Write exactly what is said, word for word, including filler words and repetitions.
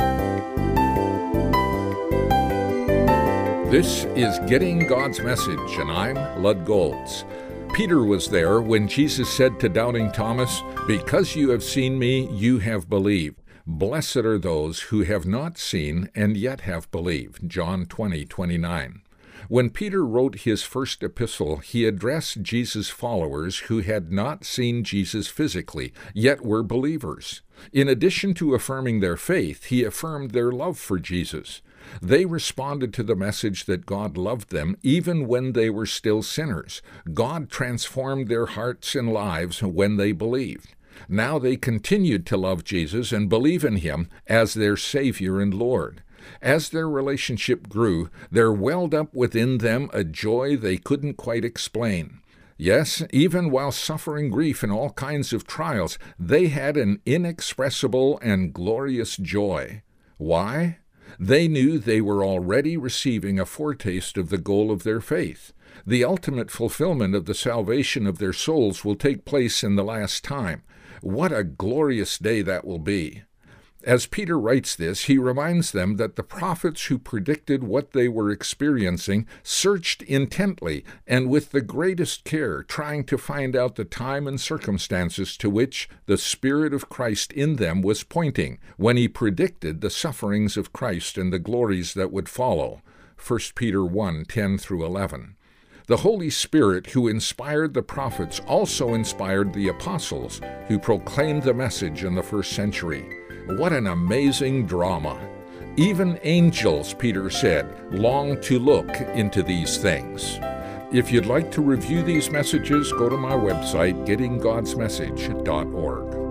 This is Getting God's Message, and I'm Lud Golds. Peter was there when Jesus said to doubting Thomas, "Because you have seen me, you have believed. Blessed are those who have not seen and yet have believed." John twenty twenty-nine. When Peter wrote his first epistle, he addressed Jesus' followers who had not seen Jesus physically, yet were believers. In addition to affirming their faith, he affirmed their love for Jesus. They responded to the message that God loved them even when they were still sinners. God transformed their hearts and lives when they believed. Now they continued to love Jesus and believe in him as their Savior and Lord. As their relationship grew, there welled up within them a joy they couldn't quite explain. Yes, even while suffering grief and all kinds of trials, they had an inexpressible and glorious joy. Why? They knew they were already receiving a foretaste of the goal of their faith. The ultimate fulfillment of the salvation of their souls will take place in the last time. What a glorious day that will be! As Peter writes this, he reminds them that the prophets who predicted what they were experiencing searched intently and with the greatest care, trying to find out the time and circumstances to which the Spirit of Christ in them was pointing when he predicted the sufferings of Christ and the glories that would follow. First Peter one, ten through eleven. The Holy Spirit who inspired the prophets also inspired the apostles who proclaimed the message in the first century. What an amazing drama! Even angels, Peter said, long to look into these things. If you'd like to review these messages, go to my website, getting gods message dot org.